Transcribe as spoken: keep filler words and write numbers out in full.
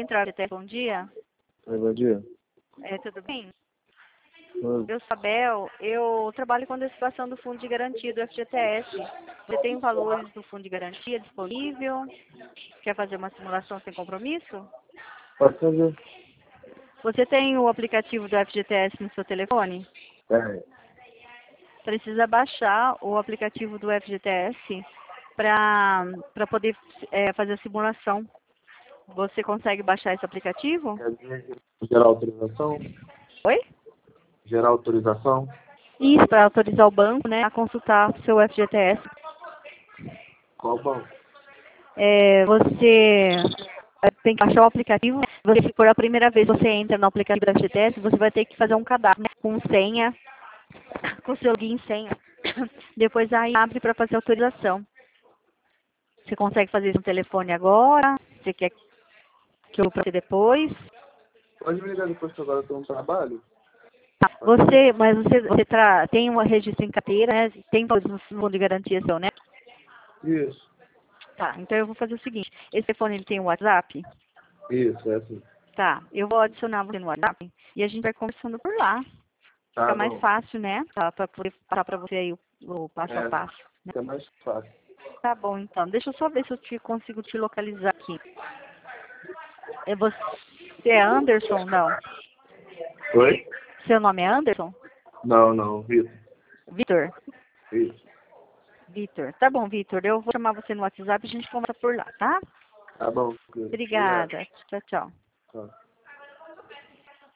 Central até bom dia. Oi, bom dia. É, tudo bem? Oi. Eu sou a Bel, eu trabalho com a antecipação do Fundo de Garantia do F G T S. Você tem valores do Fundo de Garantia disponível? Quer fazer uma simulação sem compromisso? Pode fazer. Você tem o aplicativo do F G T S no seu telefone? É, Precisa baixar o aplicativo do F G T S para para poder é, fazer a simulação. Você consegue baixar esse aplicativo? quer dizer, gerar autorização? Oi? Gerar autorização? Isso, para autorizar o banco, né, a consultar o seu F G T S. Qual banco? É, você é, tem que baixar o aplicativo. Você, se for a primeira vez que você entra no aplicativo do F G T S, você vai ter que fazer um cadastro, né, com senha, com seu login e senha. Depois aí abre para fazer autorização. Você consegue fazer isso no telefone agora? Você quer que eu faça depois? Pode me ligar depois que agora eu estou no trabalho? Tá, você, mas você, você tra, tem um registro em carteira, né? Tem todos os fundos de garantia seu, né? Isso. Tá, então eu vou fazer o seguinte. Esse telefone ele tem um WhatsApp? Isso, é assim. Tá, eu vou adicionar você no WhatsApp e a gente vai conversando por lá. Tá Fica mais bom. fácil, né? Tá, para poder passar para você aí o, o passo a É, passo. Né? fica mais fácil. Tá bom, então. Deixa eu só ver se eu te, consigo te localizar aqui. É você é Anderson? Não. Oi? Seu nome é Anderson? Não, não, Vitor. Vitor? Isso. Vitor. Tá bom, Vitor. Eu vou chamar você no WhatsApp e a gente conversa por lá, tá? Tá bom. Obrigado. Obrigada. Tchau, tchau. Tchau.